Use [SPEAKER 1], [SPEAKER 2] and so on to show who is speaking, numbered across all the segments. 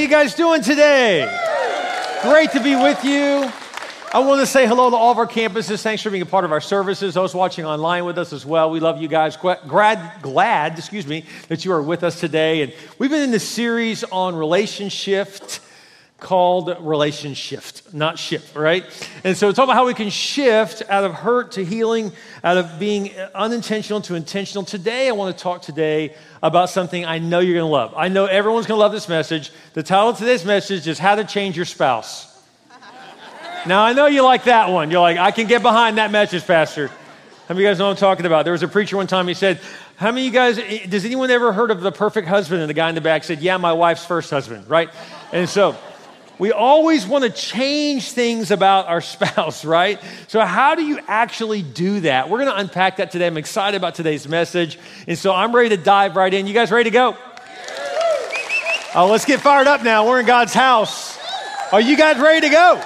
[SPEAKER 1] you guys doing today? Great to be with you. I want to say hello to all of our campuses. Thanks for being a part of our services. Those watching online with us as well. We love you guys. Glad that you are with us today. And we've been in this series on relationship called Relationship, not shift, right? And so it's all about how we can shift out of hurt to healing, out of being unintentional to intentional. Today, I want to talk about something I know you're going to love. I know everyone's going to love this message. The title of today's message is How to Change Your Spouse. Now, I know you like that one. You're like, I can get behind that message, Pastor. How many of you guys know what I'm talking about? There was a preacher one time, he said, how many of you guys, does anyone ever heard of The Perfect Husband? And the guy in the back said, yeah, my wife's first husband, right? And so we always want to change things about our spouse, right? So how do you actually do that? We're going to unpack that today. I'm excited about today's message. And so I'm ready to dive right in. You guys ready to go? Oh, let's get fired up now. We're in God's house. Are you guys ready to go?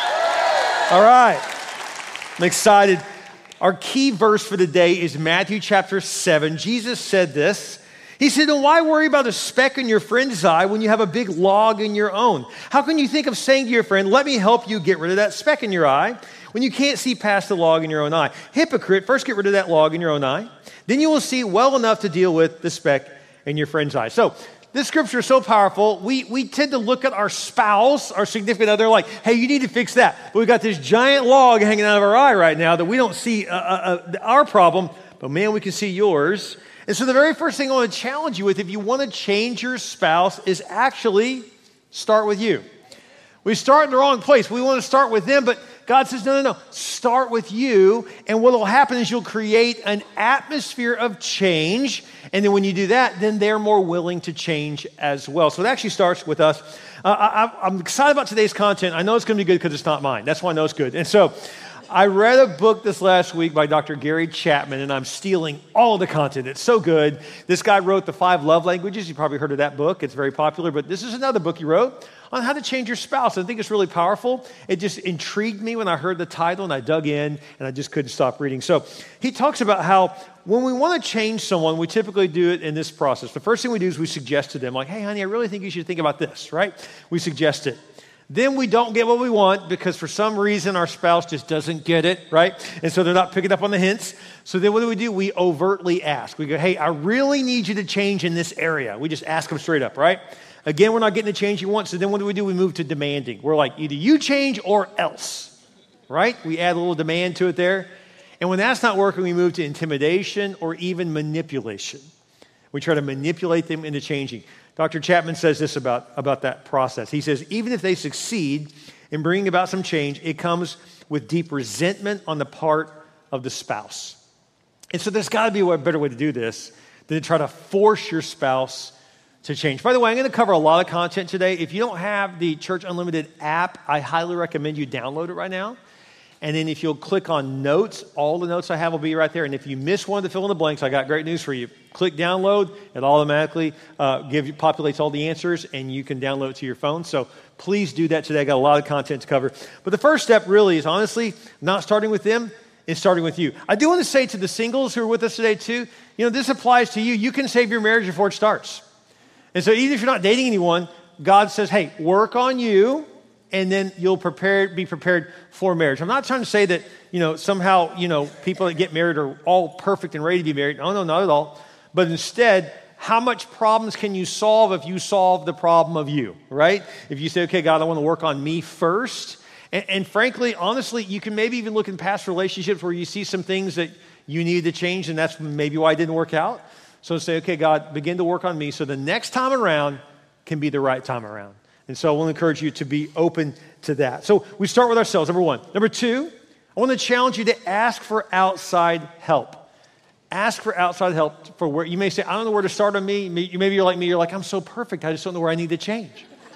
[SPEAKER 1] All right. I'm excited. Our key verse for the day is Matthew chapter 7. Jesus said this. He said, "And why worry about a speck in your friend's eye when you have a big log in your own? How can you think of saying to your friend, 'Let me help you get rid of that speck in your eye,' when you can't see past the log in your own eye? Hypocrite, first get rid of that log in your own eye. Then you will see well enough to deal with the speck in your friend's eye." So this scripture is so powerful. We tend to look at our spouse, our significant other, like, hey, you need to fix that. But we've got this giant log hanging out of our eye right now that we don't see our problem, but man, we can see yours. And so the very first thing I want to challenge you with, if you want to change your spouse, is actually start with you. We start in the wrong place. We want to start with them, but God says, no. Start with you. And what will happen is you'll create an atmosphere of change. And then when you do that, then they're more willing to change as well. So it actually starts with us. I'm excited about today's content. I know it's going to be good because it's not mine. That's why I know it's good. And so I read a book this last week by Dr. Gary Chapman, and I'm stealing all of the content. It's so good. This guy wrote The 5 Love Languages. You probably heard of that book. It's very popular, but this is another book he wrote on how to change your spouse. I think it's really powerful. It just intrigued me when I heard the title, and I dug in, and I just couldn't stop reading. So he talks about how when we want to change someone, we typically do it in this process. The first thing we do is we suggest to them, like, hey, honey, I really think you should think about this, right? We suggest it. Then we don't get what we want because for some reason our spouse just doesn't get it, right? And so they're not picking up on the hints. So then what do? We overtly ask. We go, hey, I really need you to change in this area. We just ask them straight up, right? Again, we're not getting the change you want. So then what do? We move to demanding. We're like, either you change or else, right? We add a little demand to it there. And when that's not working, we move to intimidation or even manipulation. We try to manipulate them into changing. Dr. Chapman says this about that process. He says, even if they succeed in bringing about some change, it comes with deep resentment on the part of the spouse. And so there's got to be a better way to do this than to try to force your spouse to change. By the way, I'm going to cover a lot of content today. If you don't have the Church Unlimited app, I highly recommend you download it right now. And then if you'll click on notes, all the notes I have will be right there. And if you miss one of the fill in the blanks, I got great news for you. Click download, it automatically populates all the answers, and you can download it to your phone. So please do that today. I got a lot of content to cover. But the first step really is honestly not starting with them, it's starting with you. I do want to say to the singles who are with us today too, this applies to you. You can save your marriage before it starts. And so even if you're not dating anyone, God says, hey, work on you, and then you'll be prepared for marriage. I'm not trying to say that, somehow, people that get married are all perfect and ready to be married. No, not at all. But instead, how much problems can you solve if you solve the problem of you, right? If you say, okay, God, I want to work on me first. And frankly, honestly, you can maybe even look in past relationships where you see some things that you needed to change, and that's maybe why it didn't work out. So say, okay, God, begin to work on me so the next time around can be the right time around. And so I want to encourage you to be open to that. So we start with ourselves, number one. Number two, I want to challenge you to ask for outside help. Ask for outside help for where you may say, I don't know where to start on me. Maybe you're like me. You're like, I'm so perfect. I just don't know where I need to change.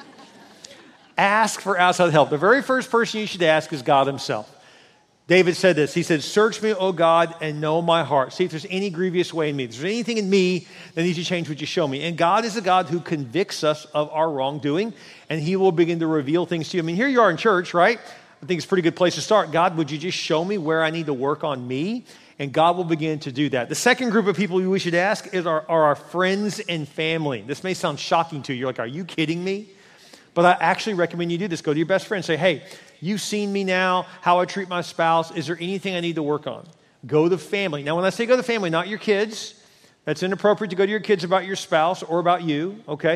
[SPEAKER 1] Ask for outside help. The very first person you should ask is God himself. David said this. He said, search me, O God, and know my heart. See if there's any grievous way in me. If there's anything in me that needs to change, would you show me? And God is a God who convicts us of our wrongdoing, and he will begin to reveal things to you. I mean, here you are in church, right? I think it's a pretty good place to start. God, would you just show me where I need to work on me? And God will begin to do that. The second group of people we should ask are our friends and family. This may sound shocking to you. You're like, are you kidding me? But I actually recommend you do this. Go to your best friend and say, hey, you've seen me now, how I treat my spouse. Is there anything I need to work on? Go to family. Now, when I say go to family, not your kids. That's inappropriate to go to your kids about your spouse or about you, okay?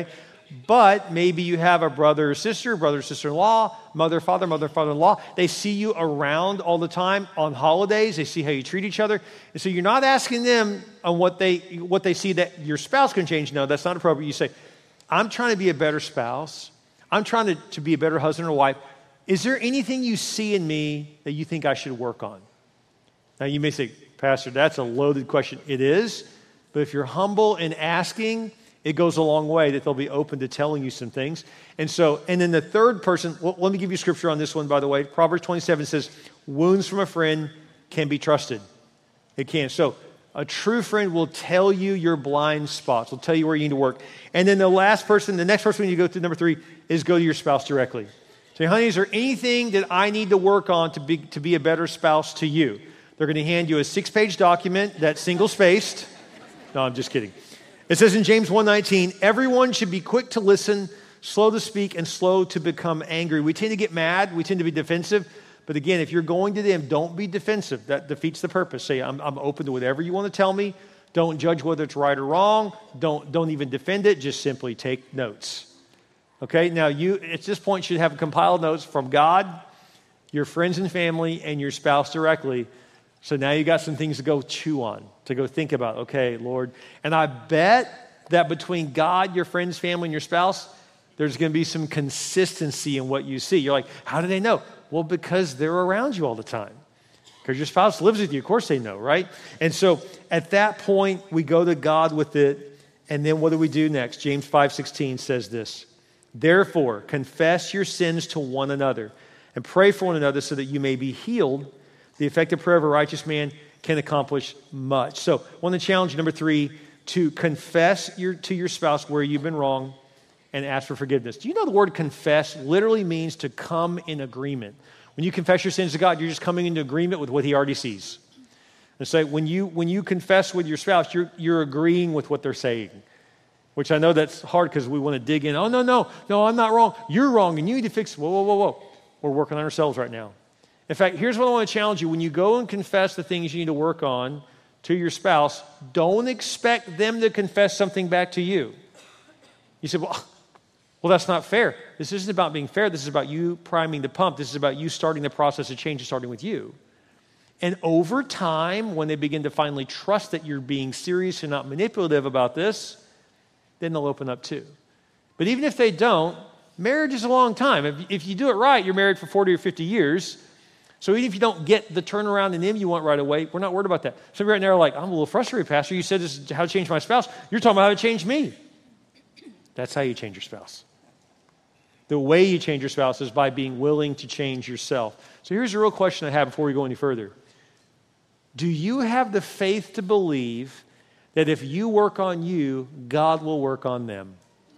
[SPEAKER 1] But maybe you have a brother or sister-in-law, mother, father-in-law. They see you around all the time on holidays. They see how you treat each other. And so you're not asking them on what they see that your spouse can change. No, that's not appropriate. You say, I'm trying to be a better spouse. I'm trying to be a better husband or wife. Is there anything you see in me that you think I should work on? Now, you may say, Pastor, that's a loaded question. It is. But if you're humble in asking, it goes a long way that they'll be open to telling you some things. And then the third person, well, let me give you scripture on this one, by the way. Proverbs 27 says, wounds from a friend can be trusted. It can. So a true friend will tell you your blind spots, will tell you where you need to work. And then the next person when you go through number 3 is go to your spouse directly. Say, honey, is there anything that I need to work on to be a better spouse to you? They're going to hand you a 6-page document that's single-spaced. No, I'm just kidding. It says in James 1:19, everyone should be quick to listen, slow to speak, and slow to become angry. We tend to get mad. We tend to be defensive. But again, if you're going to them, don't be defensive. That defeats the purpose. Say, I'm open to whatever you want to tell me. Don't judge whether it's right or wrong. Don't even defend it. Just simply take notes. Okay? Now, you, at this point, should have compiled notes from God, your friends and family, and your spouse directly. So now you got some things to go chew on, to go think about. Okay, Lord. And I bet that between God, your friends, family, and your spouse, there's going to be some consistency in what you see. You're like, how do they know? Well, because they're around you all the time. Because your spouse lives with you. Of course they know, right? And so at that point, we go to God with it. And then what do we do next? James 5:16 says this. Therefore, confess your sins to one another and pray for one another so that you may be healed. The effective prayer of a righteous man can accomplish much. So I want to challenge you, number 3, to confess to your spouse where you've been wrong and ask for forgiveness. Do you know the word confess literally means to come in agreement? When you confess your sins to God, you're just coming into agreement with what he already sees. And so when you confess with your spouse, you're agreeing with what they're saying, which I know that's hard because we want to dig in. Oh, no, I'm not wrong. You're wrong, and you need to fix. Whoa. We're working on ourselves right now. In fact, here's what I want to challenge you. When you go and confess the things you need to work on to your spouse, don't expect them to confess something back to you. You say, well, that's not fair. This isn't about being fair. This is about you priming the pump. This is about you starting the process of change, starting with you. And over time, when they begin to finally trust that you're being serious and not manipulative about this, then they'll open up too. But even if they don't, marriage is a long time. If you do it right, you're married for 40 or 50 years. So even if you don't get the turnaround in them you want right away, we're not worried about that. Some of you right now are like, I'm a little frustrated, Pastor. You said this is how to change my spouse. You're talking about how to change me. That's how you change your spouse. The way you change your spouse is by being willing to change yourself. So here's a real question I have before we go any further. Do you have the faith to believe that if you work on you, God will work on them?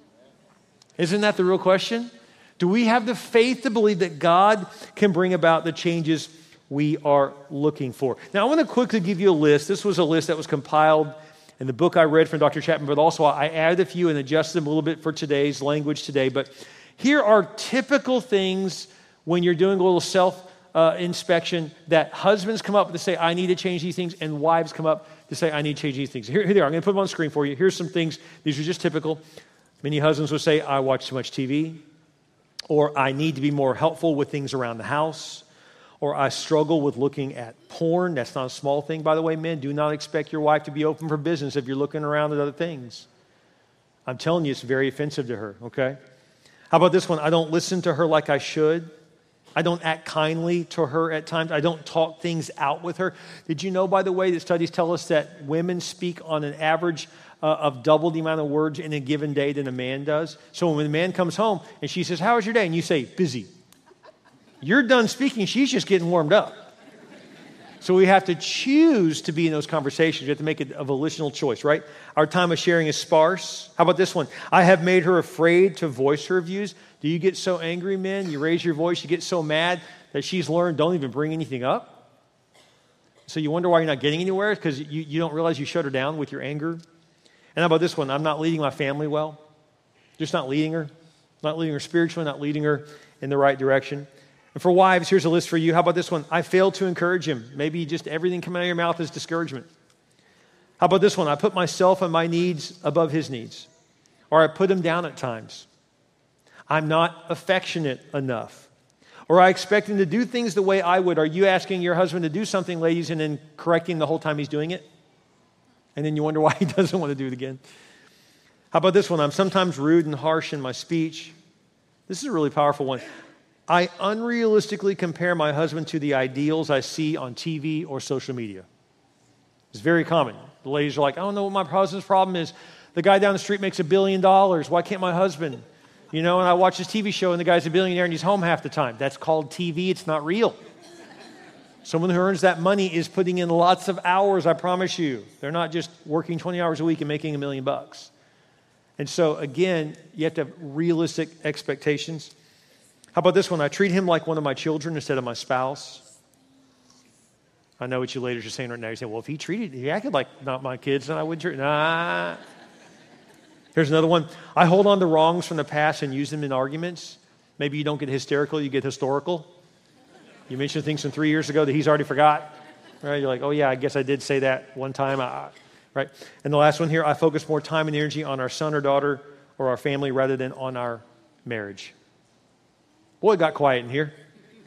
[SPEAKER 1] Isn't that the real question? Do we have the faith to believe that God can bring about the changes we are looking for? Now, I want to quickly give you a list. This was a list that was compiled in the book I read from Dr. Chapman, but also I added a few and adjusted them a little bit for today's language today. But here are typical things when you're doing a little self-inspection that husbands come up to say, I need to change these things, and wives come up to say, I need to change these things. Here they are. I'm going to put them on the screen for you. Here's some things. These are just typical. Many husbands would say, I watch too much TV. Or I need to be more helpful with things around the house. Or I struggle with looking at porn. That's not a small thing, by the way, men. Do not expect your wife to be open for business if you're looking around at other things. I'm telling you, it's very offensive to her, okay? How about this one? I don't listen to her like I should. I don't act kindly to her at times. I don't talk things out with her. Did you know, by the way, that studies tell us that women speak on an average of double the amount of words in a given day than a man does? So when a man comes home and she says, how was your day? And you say, busy. You're done speaking. She's just getting warmed up. So we have to choose to be in those conversations. We have to make a volitional choice, right? Our time of sharing is sparse. How about this one? I have made her afraid to voice her views. Do you get so angry, men? You raise your voice, you get so mad that she's learned don't even bring anything up? So you wonder why you're not getting anywhere? Because you don't realize you shut her down with your anger? And how about this one? I'm not leading my family well. Just not leading her. Not leading her spiritually, not leading her in the right direction. And for wives, here's a list for you. How about this one? I failed to encourage him. Maybe just everything coming out of your mouth is discouragement. How about this one? I put myself and my needs above his needs. Or I put him down at times. I'm not affectionate enough. Or I expect him to do things the way I would. Are you asking your husband to do something, ladies, and then correcting the whole time he's doing it? And then you wonder why he doesn't want to do it again. How about this one? I'm sometimes rude and harsh in my speech. This is a really powerful one. I unrealistically compare my husband to the ideals I see on TV or social media. It's very common. The ladies are like, I don't know what my husband's problem is. The guy down the street makes $1 billion. Why can't my husband? You know, and I watch this TV show and the guy's a billionaire and he's home half the time. That's called TV. It's not real. Someone who earns that money is putting in lots of hours, I promise you. They're not just working 20 hours a week and making $1 million. And so, again, you have to have realistic expectations. How about this one? I treat him like one of my children instead of my spouse. I know what you ladies are saying right now. You say, well, if he acted like not my kids, then I wouldn't treat. Nah. Here's another one. I hold on to wrongs from the past and use them in arguments. Maybe you don't get hysterical, you get historical. You mentioned things from 3 years ago that he's already forgot. Right? You're like, oh yeah, I guess I did say that one time. Right? And the last one here, I focus more time and energy on our son or daughter or our family rather than on our marriage. Boy, it got quiet in here.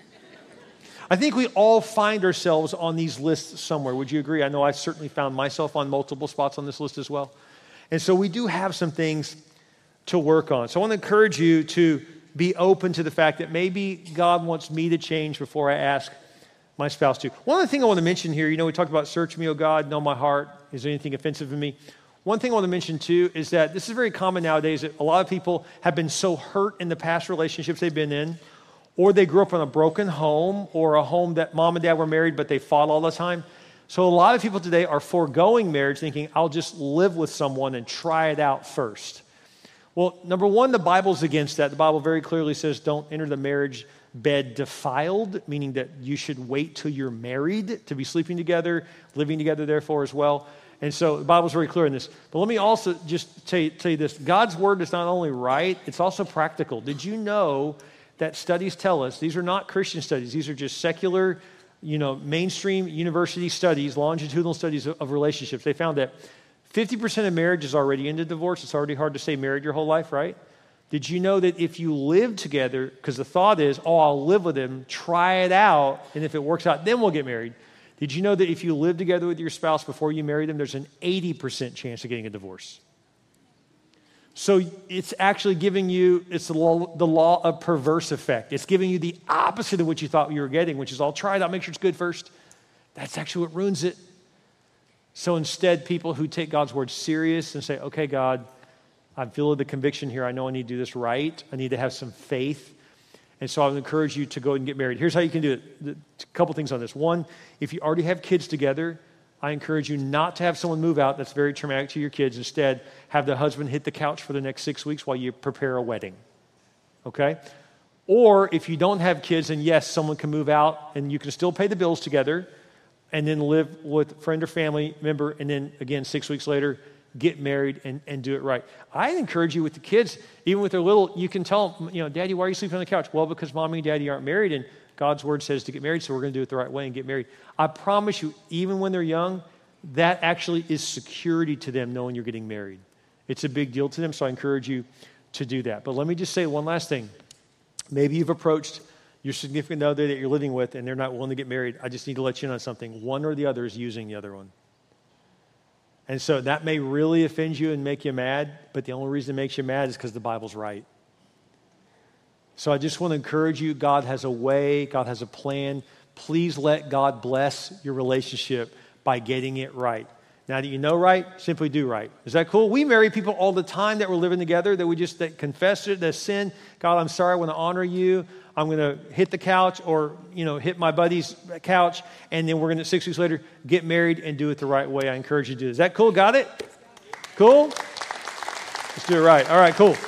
[SPEAKER 1] I think we all find ourselves on these lists somewhere. Would you agree? I know I've certainly found myself on multiple spots on this list as well. And so we do have some things to work on. So I want to encourage you to be open to the fact that maybe God wants me to change before I ask my spouse to. One other thing I want to mention here, we talked about search me, O God, know my heart. Is there anything offensive in me? One thing I want to mention too is that this is very common nowadays that a lot of people have been so hurt in the past relationships they've been in, or they grew up in a broken home or a home that mom and dad were married but they fought all the time. So a lot of people today are foregoing marriage thinking, I'll just live with someone and try it out first. Well, number one, the Bible's against that. The Bible very clearly says don't enter the marriage bed defiled, meaning that you should wait till you're married to be sleeping together, living together therefore as well. And so the Bible's very clear in this. But let me also just tell you this. God's word is not only right, it's also practical. Did you know that studies tell us, these are not Christian studies, these are just secular, mainstream university studies, longitudinal studies of relationships. They found that 50% of marriage is already into divorce. It's already hard to stay married your whole life, right? Did you know that if you live together, because the thought is, I'll live with him, try it out, and if it works out, then we'll get married. Did you know that if you live together with your spouse before you marry them, there's an 80% chance of getting a divorce? So it's actually giving you, it's the law of perverse effect. It's giving you the opposite of what you thought you were getting, which is I'll try it out, make sure it's good first. That's actually what ruins it. So instead, people who take God's word serious and say, okay, God, I'm feeling the conviction here. I know I need to do this right. I need to have some faith. And so I would encourage you to go and get married. Here's how you can do it. A couple things on this. One, if you already have kids together, I encourage you not to have someone move out. That's very traumatic to your kids. Instead, have the husband hit the couch for the next 6 weeks while you prepare a wedding. Okay? Or if you don't have kids, and yes, someone can move out and you can still pay the bills together and then live with a friend or family member, and then again, 6 weeks later, get married and do it right. I encourage you with the kids, even with their little, you can tell them, Daddy, why are you sleeping on the couch? Well, because Mommy and Daddy aren't married, and God's word says to get married, so we're going to do it the right way and get married. I promise you, even when they're young, that actually is security to them knowing you're getting married. It's a big deal to them, so I encourage you to do that. But let me just say one last thing. Maybe you've approached your significant other that you're living with and they're not willing to get married. I just need to let you know something. One or the other is using the other one. And so that may really offend you and make you mad, but the only reason it makes you mad is because the Bible's right. So I just want to encourage you. God has a way. God has a plan. Please let God bless your relationship by getting it right. Now that you know right, simply do right. Is that cool? We marry people all the time that we're living together, that confess it, that sin. God, I'm sorry, I want to honor you. I'm going to hit the couch or, hit my buddy's couch, and then we're going to, 6 weeks later, get married and do it the right way. I encourage you to do it. Is that cool? Got it? Cool? Let's do it right. All right, cool.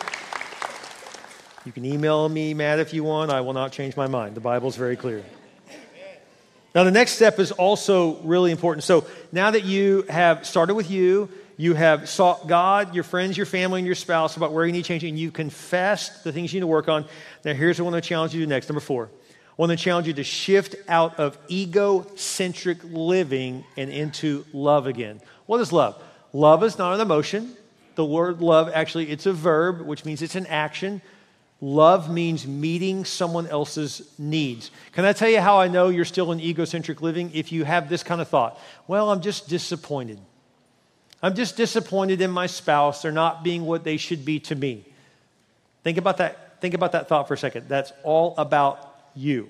[SPEAKER 1] You can email me, Matt, if you want. I will not change my mind. The Bible's very clear. Now, the next step is also really important. So now that you have started with you, You have sought God, your friends, your family, and your spouse about where you need change, and you confessed the things you need to work on. Now, here's what I want to challenge you to do next. Number 4. I want to challenge you to shift out of egocentric living and into love again. What is love? Love is not an emotion. The word love, actually, it's a verb, which means it's an action. Love means meeting someone else's needs. Can I tell you how I know you're still in egocentric living? If you have this kind of thought, well, I'm just disappointed. I'm just disappointed in my spouse. They're not being what they should be to me. Think about that. Think about that thought for a second. That's all about you.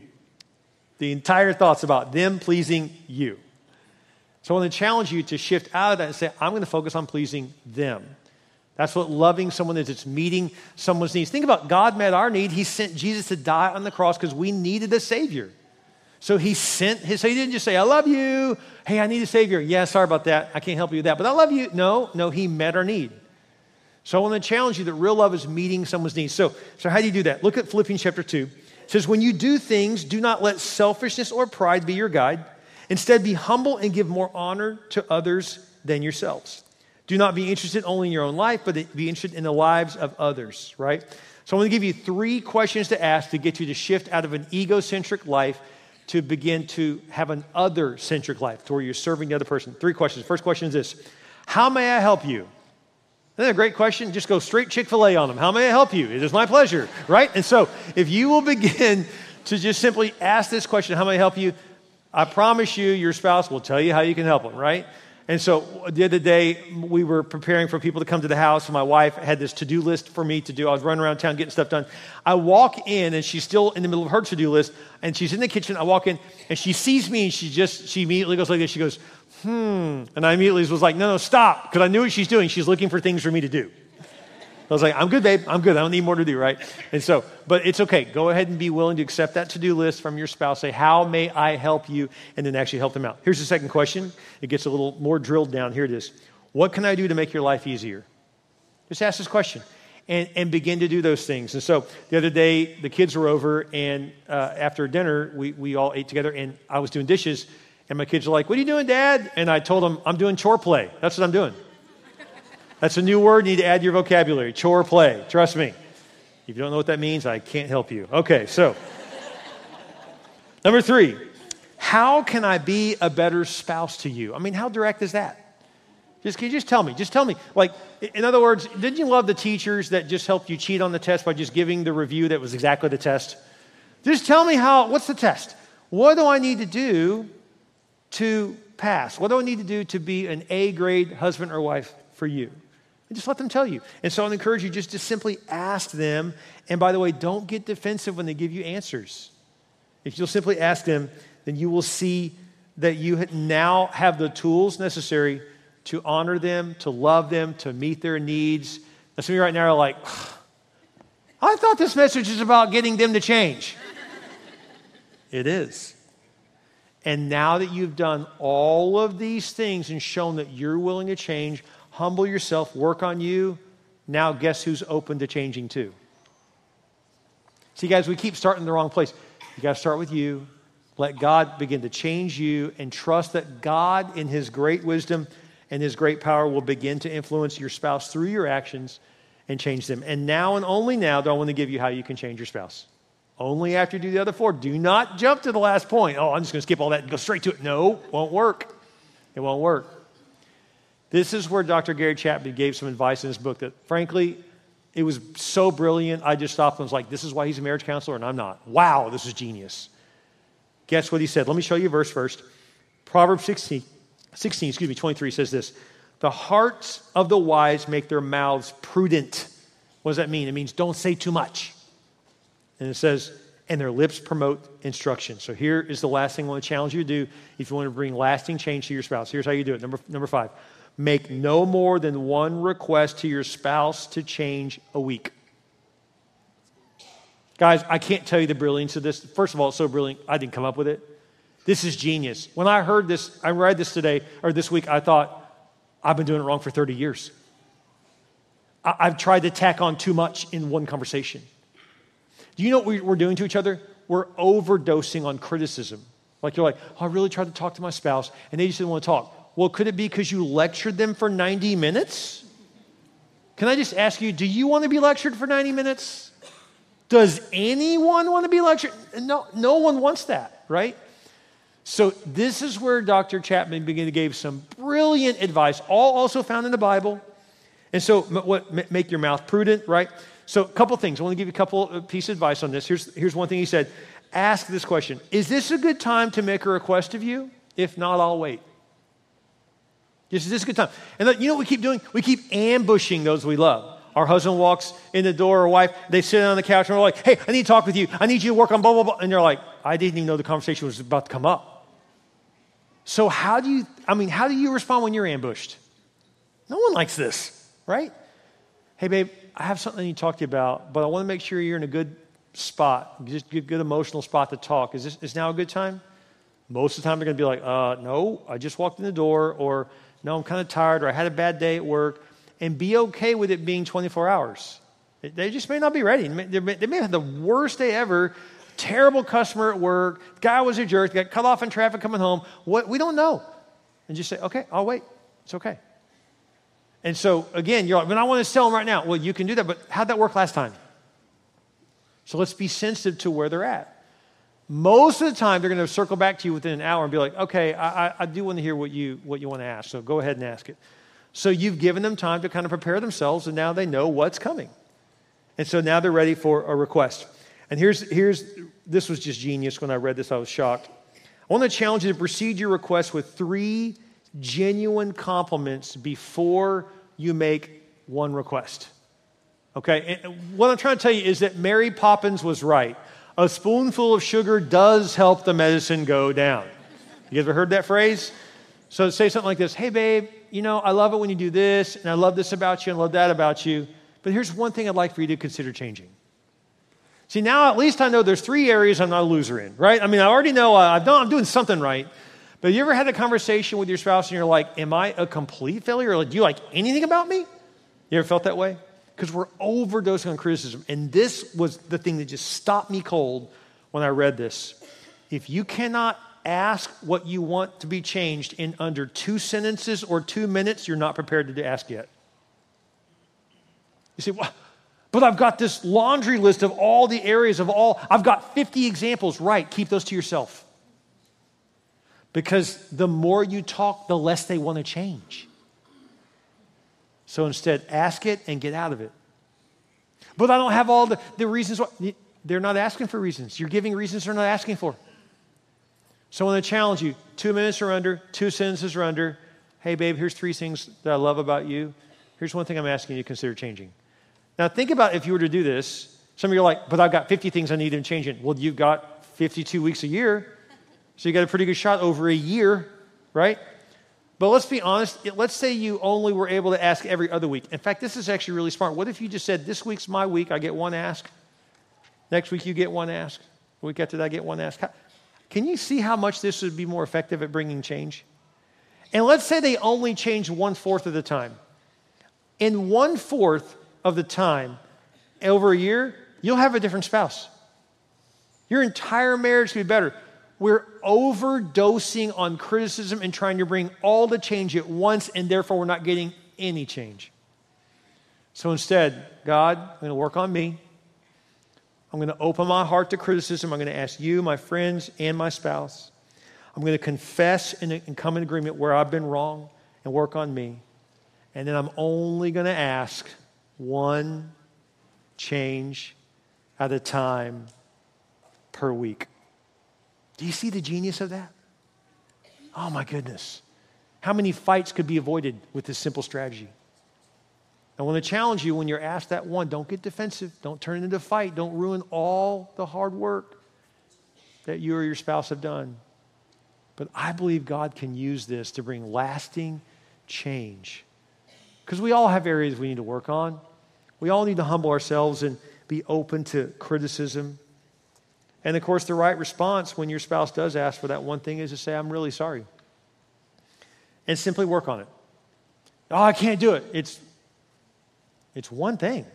[SPEAKER 1] The entire thought's about them pleasing you. So I want to challenge you to shift out of that and say, I'm going to focus on pleasing them. That's what loving someone is. It's meeting someone's needs. Think about God met our need. He sent Jesus to die on the cross because we needed a Savior. So he sent his, so he didn't just say, I love you. Hey, I need a Savior. Yeah, sorry about that. I can't help you with that, but I love you. No, he met our need. So I want to challenge you that real love is meeting someone's needs. So how do you do that? Look at Philippians chapter 2. It says, when you do things, do not let selfishness or pride be your guide. Instead, be humble and give more honor to others than yourselves. Do not be interested only in your own life, but be interested in the lives of others, right? So I'm going to give you 3 questions to ask to get you to shift out of an egocentric life to begin to have an other-centric life, to where you're serving the other person. 3 questions. First question is this: how may I help you? Isn't that a great question? Just go straight Chick-fil-A on them. How may I help you? It is my pleasure, right? And so if you will begin to just simply ask this question, how may I help you? I promise you, your spouse will tell you how you can help them, right? And so the other day, we were preparing for people to come to the house, and my wife had this to-do list for me to do. I was running around town getting stuff done. I walk in, and she's still in the middle of her to-do list, and she's in the kitchen. I walk in, and she sees me, and she immediately goes like this. She goes, And I immediately was like, no, stop, because I knew what she's doing. She's looking for things for me to do. I was like, I'm good, babe. I'm good. I don't need more to do, right? And so, but it's okay. Go ahead and be willing to accept that to-do list from your spouse. Say, how may I help you? And then actually help them out. Here's the second question. It gets a little more drilled down. Here it is. What can I do to make your life easier? Just ask this question and begin to do those things. And so the other day, the kids were over, and after dinner, we all ate together, and I was doing dishes, and my kids were like, what are you doing, Dad? And I told them, I'm doing chore play. That's what I'm doing. That's a new word you need to add to your vocabulary. Chore play. Trust me. If you don't know what that means, I can't help you. Okay, so number 3, how can I be a better spouse to you? I mean, how direct is that? Can you just tell me? Just tell me. Like, in other words, didn't you love the teachers that just helped you cheat on the test by just giving the review that was exactly the test? Just tell me what's the test? What do I need to do to pass? What do I need to do to be an A-grade husband or wife for you? And just let them tell you. And so I'll encourage you just to simply ask them. And by the way, don't get defensive when they give you answers. If you'll simply ask them, then you will see that you now have the tools necessary to honor them, to love them, to meet their needs. Now, some of you right now are like, I thought this message is about getting them to change. It is. And now that you've done all of these things and shown that you're willing to change, humble yourself, work on you, now guess who's open to changing too? See, guys, we keep starting in the wrong place. You got to start with you. Let God begin to change you and trust that God, in his great wisdom and his great power, will begin to influence your spouse through your actions and change them. And now and only now do I want to give you how you can change your spouse. Only after you do the other 4. Do not jump to the last point. Oh, I'm just going to skip all that and go straight to it. No, won't work. It won't work. This is where Dr. Gary Chapman gave some advice in his book that, frankly, it was so brilliant. I just stopped and was like, this is why he's a marriage counselor, and I'm not. Wow, this is genius. Guess what he said? Let me show you a verse first. Proverbs 23 says this: the hearts of the wise make their mouths prudent. What does that mean? It means don't say too much. And it says, and their lips promote instruction. So here is the last thing I want to challenge you to do if you want to bring lasting change to your spouse. Here's how you do it. Number 5. Make no more than one request to your spouse to change a week. Guys, I can't tell you the brilliance of this. First of all, it's so brilliant, I didn't come up with it. This is genius. When I heard this, I read this today, or this week, I thought, I've been doing it wrong for 30 years. I've tried to tack on too much in one conversation. Do you know what we're doing to each other? We're overdosing on criticism. Like you're like, oh, I really tried to talk to my spouse, and they just didn't want to talk. Well, could it be because you lectured them for 90 minutes? Can I just ask you, do you want to be lectured for 90 minutes? Does anyone want to be lectured? No one wants that, right? So this is where Dr. Chapman began to give some brilliant advice, all also found in the Bible. And so make your mouth prudent, right? So a couple things. I want to give you a couple pieces of advice on this. Here's one thing he said. Ask this question. Is this a good time to make a request of you? If not, I'll wait. Is this a good time? And you know what we keep doing? We keep ambushing those we love. Our husband walks in the door, or wife, they sit on the couch and we're like, hey, I need to talk with you. I need you to work on blah, blah, blah. And they're like, I didn't even know the conversation was about to come up. So how do you respond when you're ambushed? No one likes this, right? Hey, babe, I have something I need to talk to you about, but I want to make sure you're in a good spot, just good emotional spot to talk. Is now a good time? Most of the time they're going to be like, no, I just walked in the door, or no, I'm kind of tired, or I had a bad day at work, and be okay with it being 24 hours. They just may not be ready. They may have the worst day ever, terrible customer at work, guy was a jerk, got cut off in traffic coming home. We don't know. And just say, okay, I'll wait. It's okay. And so, again, you're like, but I want to sell them right now. Well, you can do that, but how'd that work last time? So let's be sensitive to where they're at. Most of the time, they're going to circle back to you within an hour and be like, okay, I do want to hear what you want to ask, so go ahead and ask it. So you've given them time to kind of prepare themselves, and now they know what's coming. And so now they're ready for a request. And this was just genius. When I read this, I was shocked. I want to challenge you to proceed your request with 3 genuine compliments before you make one request. Okay? And what I'm trying to tell you is that Mary Poppins was right. A spoonful of sugar does help the medicine go down. You ever heard that phrase? So say something like this. Hey, babe, I love it when you do this, and I love this about you, and I love that about you. But here's one thing I'd like for you to consider changing. See, now at least I know there's 3 areas I'm not a loser in, right? I already know I'm doing something right. But you ever had a conversation with your spouse, and you're like, am I a complete failure? Or do you like anything about me? You ever felt that way? Because we're overdosing on criticism. And this was the thing that just stopped me cold when I read this. If you cannot ask what you want to be changed in under 2 sentences or 2 minutes, you're not prepared to ask yet. You say, well, but I've got this laundry list of all the areas I've got 50 examples. Right, keep those to yourself. Because the more you talk, the less they want to change. So instead, ask it and get out of it. But I don't have all the reasons why. They're not asking for reasons. You're giving reasons they're not asking for. So I want to challenge you. 2 minutes or under, 2 sentences or under. Hey, babe, here's 3 things that I love about you. Here's one thing I'm asking you to consider changing. Now, think about if you were to do this. Some of you are like, but I've got 50 things I need to change in. Well, you've got 52 weeks a year. So you got a pretty good shot over a year, right? But let's be honest. Let's say you only were able to ask every other week. In fact, this is actually really smart. What if you just said, this week's my week, I get 1 ask. Next week, you get 1 ask. The week after that, I get 1 ask. Can you see how much this would be more effective at bringing change? And let's say they only change 1/4 of the time. In 1/4 of the time, over a year, you'll have a different spouse. Your entire marriage will be better. We're overdosing on criticism and trying to bring all the change at once, and therefore we're not getting any change. So instead, God, I'm going to work on me. I'm going to open my heart to criticism. I'm going to ask you, my friends, and my spouse. I'm going to confess and come in agreement where I've been wrong and work on me. And then I'm only going to ask 1 change at a time per week. Do you see the genius of that? Oh my goodness. How many fights could be avoided with this simple strategy? I want to challenge you when you're asked that one, don't get defensive. Don't turn it into a fight. Don't ruin all the hard work that you or your spouse have done. But I believe God can use this to bring lasting change. Because we all have areas we need to work on. We all need to humble ourselves and be open to criticism. And of course, the right response when your spouse does ask for that one thing is to say, I'm really sorry. And simply work on it. Oh, I can't do it. It's one thing.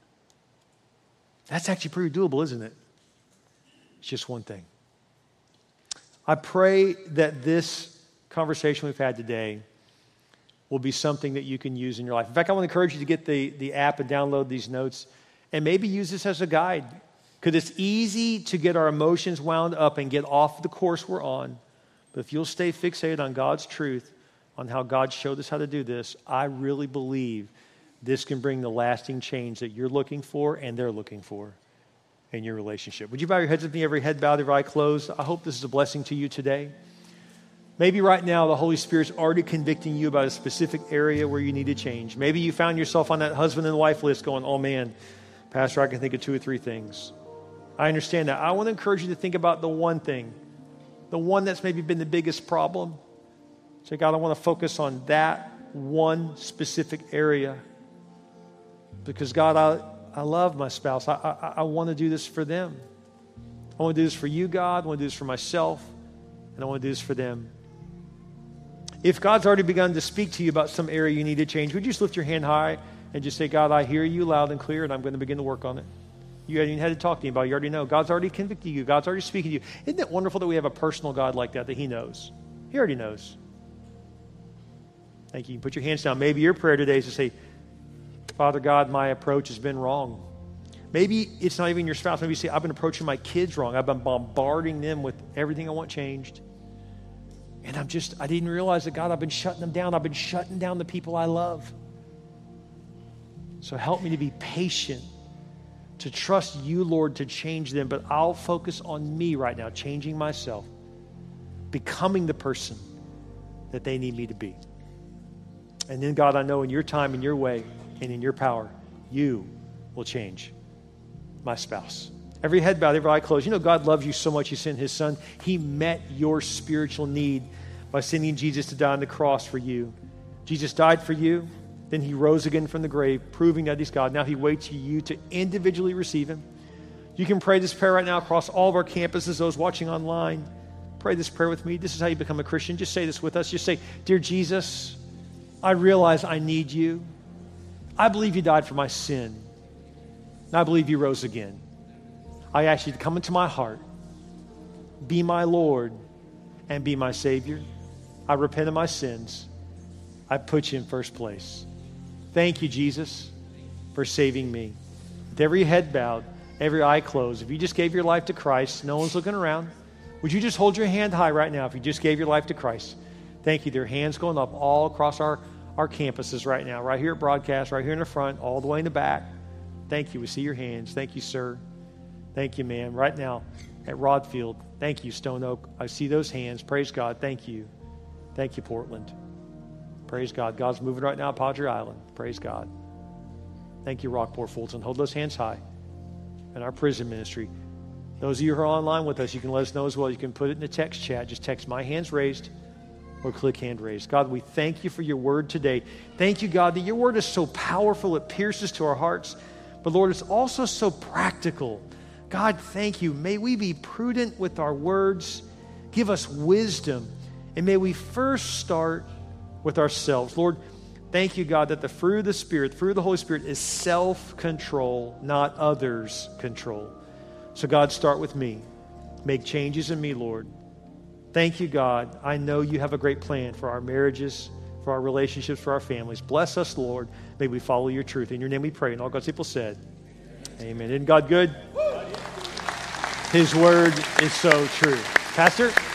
[SPEAKER 1] That's actually pretty doable, isn't it? It's just one thing. I pray that this conversation we've had today will be something that you can use in your life. In fact, I want to encourage you to get the app and download these notes and maybe use this as a guide, because it's easy to get our emotions wound up and get off the course we're on. But if you'll stay fixated on God's truth, on how God showed us how to do this, I really believe this can bring the lasting change that you're looking for and they're looking for in your relationship. Would you bow your heads with me, every head bowed, every eye closed? I hope this is a blessing to you today. Maybe right now the Holy Spirit's already convicting you about a specific area where you need to change. Maybe you found yourself on that husband and wife list going, oh man, Pastor, I can think of 2 or 3 things. I understand that. I want to encourage you to think about the one thing, the one that's maybe been the biggest problem. Say, God, I want to focus on that one specific area. Because God, I love my spouse. I want to do this for them. I want to do this for you, God. I want to do this for myself. And I want to do this for them. If God's already begun to speak to you about some area you need to change, would you just lift your hand high and just say, God, I hear you loud and clear, and I'm going to begin to work on it. You haven't even had to talk to anybody. You already know. God's already convicted you. God's already speaking to you. Isn't it wonderful that we have a personal God like that He knows? He already knows. Thank you. You can put your hands down. Maybe your prayer today is to say, Father God, my approach has been wrong. Maybe it's not even your spouse. Maybe you say, I've been approaching my kids wrong. I've been bombarding them with everything I want changed. And I didn't realize that, God, I've been shutting them down. I've been shutting down the people I love. So help me to be patient, to trust you, Lord, to change them. But I'll focus on me right now, changing myself, becoming the person that they need me to be. And then, God, I know in your time, in your way, and in your power, you will change my spouse. Every head bowed, every eye closed. You know, God loves you so much, He sent His Son. He met your spiritual need by sending Jesus to die on the cross for you. Jesus died for you. Then He rose again from the grave, proving that He's God. Now He waits for you to individually receive Him. You can pray this prayer right now across all of our campuses, those watching online. Pray this prayer with me. This is how you become a Christian. Just say this with us. Just say, Dear Jesus, I realize I need you. I believe you died for my sin. And I believe you rose again. I ask you to come into my heart, be my Lord, and be my Savior. I repent of my sins. I put you in first place. Thank you, Jesus, for saving me. With every head bowed, every eye closed, if you just gave your life to Christ, no one's looking around, would you just hold your hand high right now if you just gave your life to Christ? Thank you. There are hands going up all across our campuses right now, right here at Broadcast, right here in the front, all the way in the back. Thank you. We see your hands. Thank you, sir. Thank you, ma'am. Right now at Rodfield. Thank you, Stone Oak. I see those hands. Praise God. Thank you. Thank you, Portland. Praise God. God's moving right now at Padre Island. Praise God. Thank you, Rockport, Fulton. Hold those hands high. And our prison ministry. Those of you who are online with us, you can let us know as well. You can put it in the text chat. Just text my hands raised or click hand raised. God, we thank you for your word today. Thank you, God, that your word is so powerful. It pierces to our hearts. But Lord, it's also so practical. God, thank you. May we be prudent with our words. Give us wisdom. And may we first start with ourselves. Lord, thank you, God, that the fruit of the Spirit, the fruit of the Holy Spirit is self-control, not others' control. So God, start with me. Make changes in me, Lord. Thank you, God. I know you have a great plan for our marriages, for our relationships, for our families. Bless us, Lord. May we follow your truth. In your name we pray. And all God's people said, amen. Isn't God good? His word is so true. Pastor?